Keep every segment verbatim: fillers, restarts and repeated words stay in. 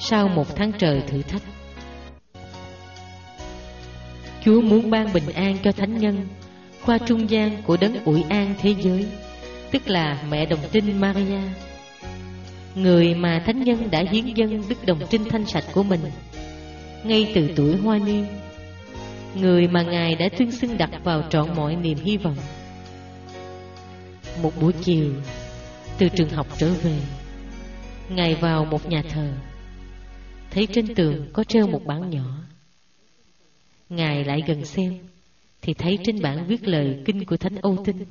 sau một tháng trời thử thách. Chúa muốn ban bình an cho thánh nhân qua trung gian của đấng ủi an thế giới, tức là mẹ đồng trinh Maria, người mà thánh nhân đã hiến dâng đức đồng trinh thanh sạch của mình ngay từ tuổi hoa niên, người mà Ngài đã tuyên xưng đặt vào trọn mọi niềm hy vọng. Một buổi chiều, từ trường học trở về, Ngài vào một nhà thờ, thấy trên tường có treo một bảng nhỏ. Ngài lại gần xem thì thấy trên bảng viết lời kinh của Thánh Âu Tinh.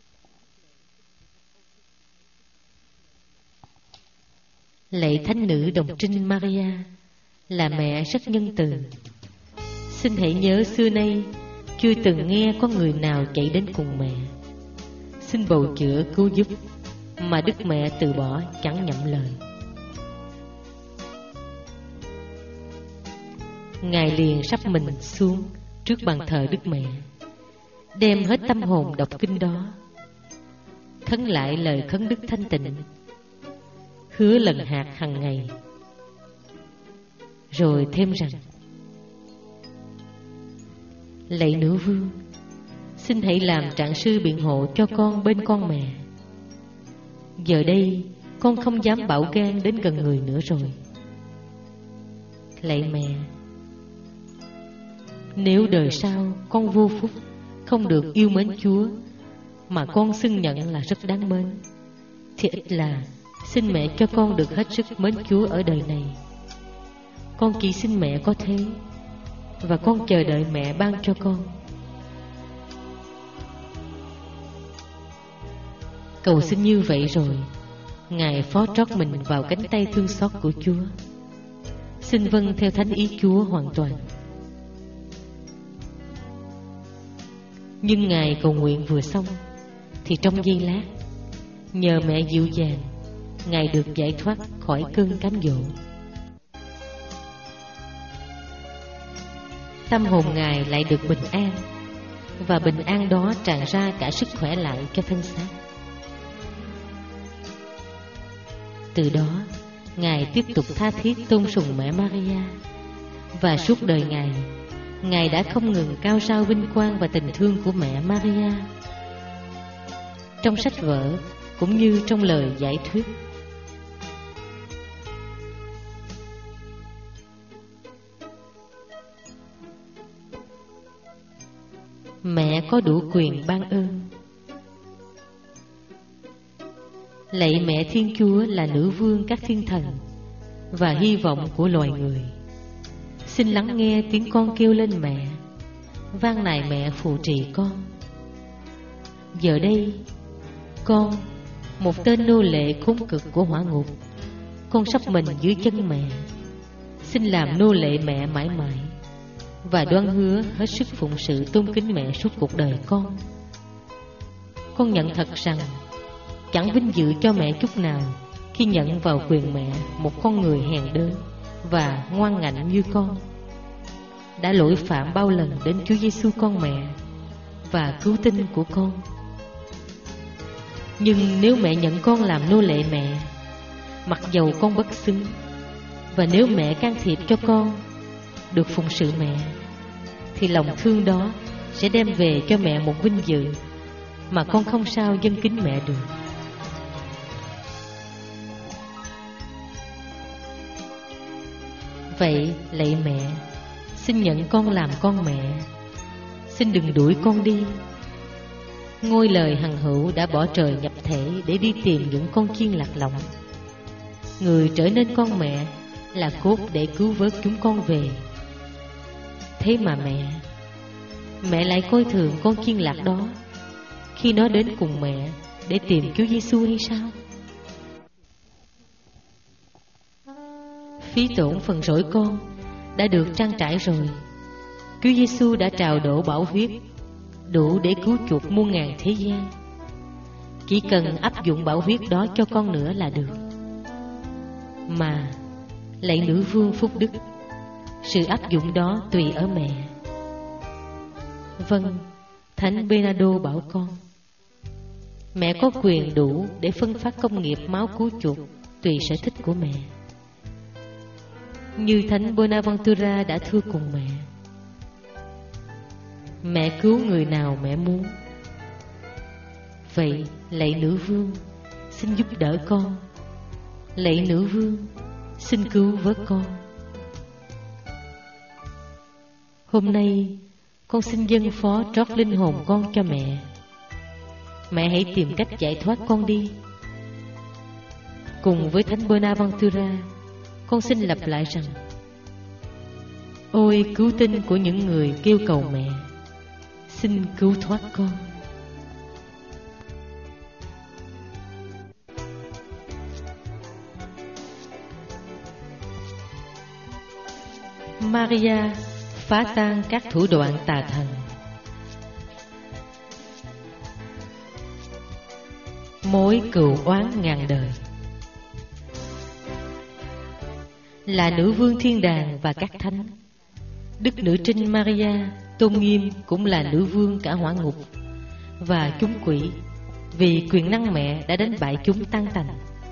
Lạy Thánh nữ đồng trinh Maria, là mẹ rất nhân từ, xin hãy nhớ xưa nay chưa từng nghe có người nào chạy đến cùng mẹ, xin bầu chữa cứu giúp, mà Đức Mẹ từ bỏ chẳng nhậm lời. Ngài liền sắp mình xuống trước bàn thờ Đức Mẹ, đem hết tâm hồn đọc kinh đó, khấn lại lời khấn đức thanh tịnh, hứa lần hạt hằng ngày, rồi thêm rằng: lạy nữ vương, xin hãy làm trạng sư biện hộ cho con bên con mẹ. Giờ đây con không dám bạo gan đến gần người nữa rồi. Lạy mẹ, nếu đời sau con vô phúc, không được yêu mến Chúa mà con xưng nhận là rất đáng mến, thì ít là xin mẹ cho con được hết sức mến Chúa ở đời này. Con chỉ xin mẹ có thế, và con chờ đợi mẹ ban cho con. Cầu xin như vậy rồi, Ngài phó trót mình vào cánh tay thương xót của Chúa, xin vâng theo thánh ý Chúa hoàn toàn. Nhưng Ngài cầu nguyện vừa xong thì trong giây lát, nhờ mẹ dịu dàng, Ngài được giải thoát khỏi cơn cám dỗ. Tâm hồn Ngài lại được bình an, và bình an đó tràn ra cả sức khỏe lại cho thân xác. Từ đó, Ngài tiếp tục tha thiết tôn sùng mẹ Maria, và suốt đời Ngài, Ngài đã không ngừng cao sao vinh quang và tình thương của mẹ Maria. Trong sách vở cũng như trong lời giải thuyết, mẹ có đủ quyền ban ơn. Lạy mẹ Thiên Chúa là nữ vương các thiên thần và hy vọng của loài người, xin lắng nghe tiếng con kêu lên mẹ, van nài mẹ phù trì con. Giờ đây, con, một tên nô lệ khốn cực của hỏa ngục, con sắp mình dưới chân mẹ, xin làm nô lệ mẹ mãi mãi, và đoan hứa hết sức phụng sự tôn kính mẹ suốt cuộc đời con. Con nhận thật rằng chẳng vinh dự cho mẹ chút nào khi nhận vào quyền mẹ một con người hèn đớn và ngoan ngạnh như con, đã lỗi phạm bao lần đến Chúa Giêsu con mẹ và cứu tinh của con. Nhưng nếu mẹ nhận con làm nô lệ mẹ, mặc dầu con bất xứng, và nếu mẹ can thiệp cho con được phụng sự mẹ, thì lòng thương đó sẽ đem về cho mẹ một vinh dự mà con không sao dâng kính mẹ được. Vậy lạy mẹ, xin nhận con làm con mẹ, xin đừng đuổi con đi. Ngôi lời hằng hữu đã bỏ trời nhập thể để đi tìm những con chiên lạc lõng. Người trở nên con mẹ là cốt để cứu vớt chúng con về. Thế mà mẹ, mẹ lại coi thường con chiên lạc đó khi nó đến cùng mẹ để tìm Chúa Giêsu hay sao? Phí tổn phần rỗi con đã được trang trải rồi. Chúa Giêsu đã trào đổ bảo huyết đủ để cứu chuộc muôn ngàn thế gian. Chỉ cần áp dụng bảo huyết đó cho con nữa là được. Mà lạy nữ vương phúc đức, sự áp dụng đó tùy ở mẹ. Vâng, Thánh Bernardo bảo con, mẹ có quyền đủ để phân phát công nghiệp máu cứu chuộc tùy sở thích của mẹ. như Thánh Bonaventura đã thưa cùng mẹ. Mẹ cứu người nào mẹ muốn. Vậy lạy nữ vương, xin giúp đỡ con. Lạy nữ vương, xin cứu vớt con. Hôm nay con xin dâng phó trót linh hồn con cho mẹ. Mẹ hãy tìm cách giải thoát con đi. Cùng với Thánh Bonaventura, con xin lặp lại rằng: ôi cứu tinh của những người kêu cầu mẹ, xin cứu thoát con. Maria phá tan các thủ đoạn tà thần. Mối cừu oán ngàn đời. Là nữ vương thiên đàng và các thánh, Đức Nữ Trinh Maria tôn nghiêm cũng là nữ vương cả hỏa ngục và chúng quỷ, vì quyền năng mẹ đã đánh bại chúng tan tành.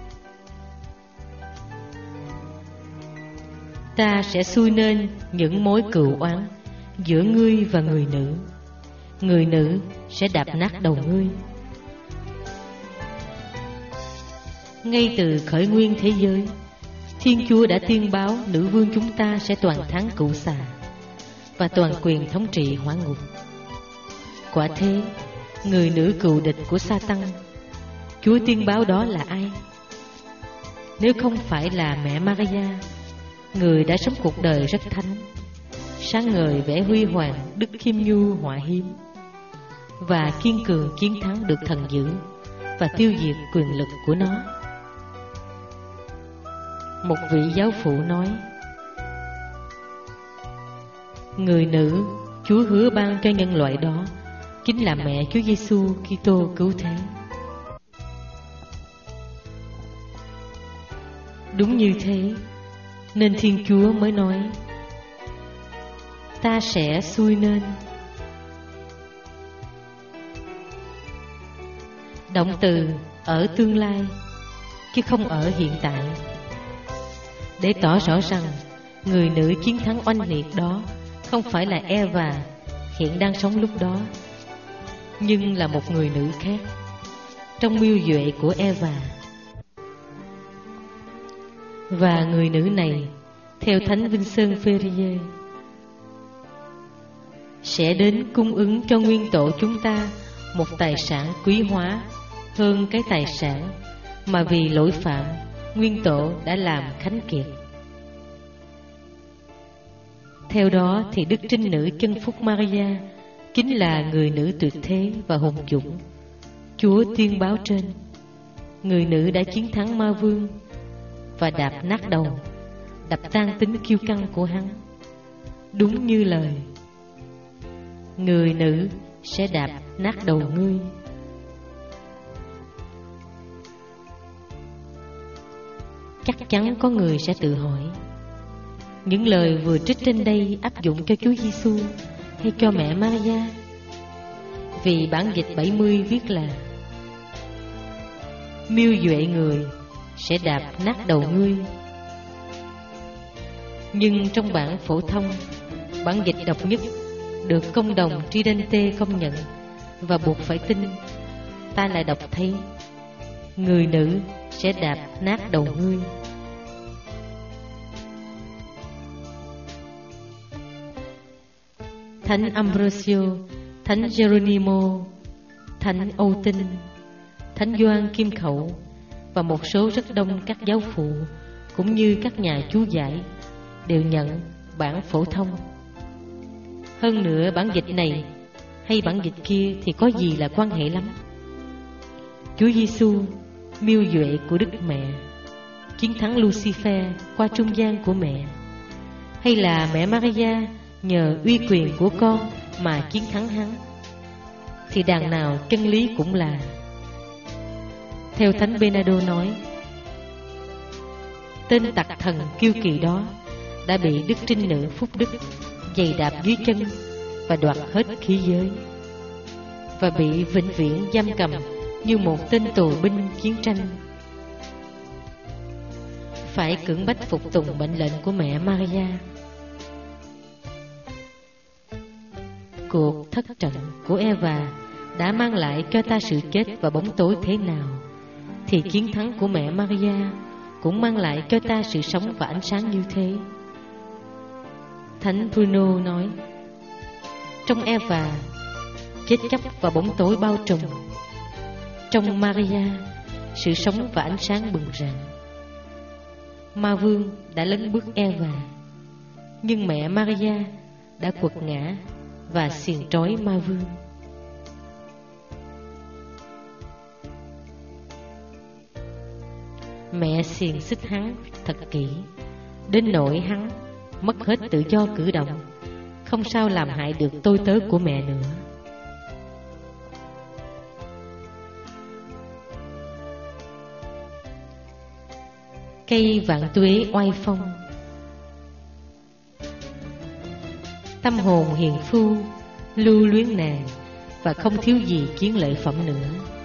Ta sẽ xui nên những mối cừu oán giữa ngươi và người nữ. Người nữ sẽ đạp nát đầu ngươi. Ngay từ khởi nguyên thế giới, Thiên Chúa đã tuyên báo nữ vương chúng ta sẽ toàn thắng cựu xà và toàn quyền thống trị hỏa ngục. Quả thế, người nữ cựu địch của Sa-tăng, Chúa tuyên báo đó là ai? Nếu không phải là mẹ Maria, người đã sống cuộc đời rất thánh, sáng ngời vẻ huy hoàng, đức khiêm nhu họa hiếm, và kiên cường chiến thắng được thần dữ và tiêu diệt quyền lực của nó. Một vị giáo phụ nói: người nữ Chúa hứa ban cho nhân loại đó chính là mẹ Chúa Giêsu Kitô cứu thế. Đúng như thế nên Thiên Chúa mới nói: ta sẽ xui nên. Động từ ở tương lai chứ không ở hiện tại, để tỏ rõ rằng người nữ chiến thắng oanh liệt đó không phải là Eva hiện đang sống lúc đó, nhưng là một người nữ khác trong mưu duệ của Eva. Và người nữ này, theo Thánh Vincent Ferrier, sẽ đến cung ứng cho nguyên tổ chúng ta một tài sản quý hóa hơn cái tài sản mà vì lỗi phạm nguyên tổ đã làm khánh kiệt. Theo đó thì Đức Trinh Nữ Chân Phúc Maria chính là người nữ tuyệt thế và hùng dũng. Chúa tuyên báo trên: người nữ đã chiến thắng ma vương và đạp nát đầu, đập tan tính kiêu căng của hắn. Đúng như lời: người nữ sẽ đạp nát đầu ngươi. Chắc chắn có người sẽ tự hỏi: những lời vừa trích trên đây áp dụng cho Chúa Giêsu hay cho mẹ Maria? Vì bản dịch bảy mươi viết là: mưu duệ người sẽ đạp nát đầu ngươi. Nhưng trong bản phổ thông, bản dịch độc nhất được công đồng Tridente công nhận và buộc phải tin, ta lại đọc thấy: người nữ sẽ đạp nát đầu ngươi. Thánh Ambrosio, Thánh Geronimo, Thánh Âu Tinh, Thánh Gioan Kim Khẩu và một số rất đông các giáo phụ cũng như các nhà chú giải đều nhận bản phổ thông. Hơn nữa, bản dịch này hay bản dịch kia thì có gì là quan hệ lắm. Chúa Giêsu, mưu duệ của Đức Mẹ, chiến thắng Lucifer qua trung gian của mẹ, hay là mẹ Maria nhờ uy quyền của con mà chiến thắng hắn, thì đằng nào chân lý cũng là. Theo Thánh Bernardo nói: tên tặc thần kiêu kỳ đó đã bị Đức Trinh Nữ Phúc Đức giày đạp dưới chân và đoạt hết khí giới, và bị vĩnh viễn giam cầm như một tên tù binh chiến tranh. phải cưỡng bách phục tùng mệnh lệnh của mẹ Maria. Cuộc thất trận của Eva đã mang lại cho ta sự chết và bóng tối thế nào, thì chiến thắng của mẹ Maria cũng mang lại cho ta sự sống và ánh sáng như thế. Thánh Bruno nói: trong Eva, chết chóc và bóng tối bao trùm; trong Maria, sự sống và ánh sáng bừng rạng. Ma vương đã lấn bước Eva, nhưng mẹ Maria đã quật ngã và xiềng trói ma vương. Mẹ xiềng xích hắn thật kỹ, đến nỗi hắn mất hết tự do cử động, không sao làm hại được tôi tớ của mẹ nữa. Cây vạn tuế oai phong. Tâm hồn hiền phu lưu luyến nàng, và không thiếu gì chiến lợi phẩm nữa.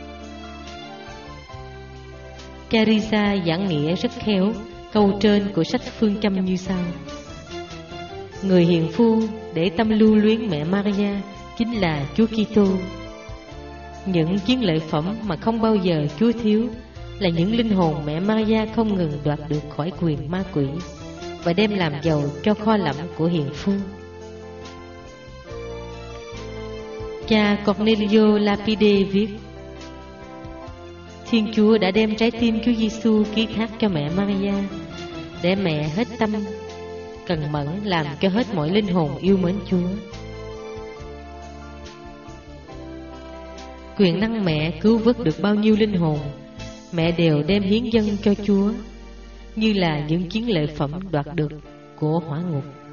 Teresa giảng nghĩa rất khéo câu trên của sách Phương Châm như sau: người hiền phu để tâm lưu luyến mẹ Maria chính là Chúa Kitô. Những chiến lợi phẩm mà không bao giờ Chúa thiếu là những linh hồn mẹ Maria không ngừng đoạt được khỏi quyền ma quỷ và đem làm giàu cho kho lẫm của hiền phu. Cha Cornelio Lapide viết: Thiên Chúa đã đem trái tim Chúa Giêsu ký thác cho mẹ Maria, để mẹ hết tâm cần mẫn làm cho hết mọi linh hồn yêu mến Chúa. Quyền năng mẹ cứu vớt được bao nhiêu linh hồn, mẹ đều đem hiến dâng cho Chúa, như là những chiến lợi phẩm đoạt được của hỏa ngục.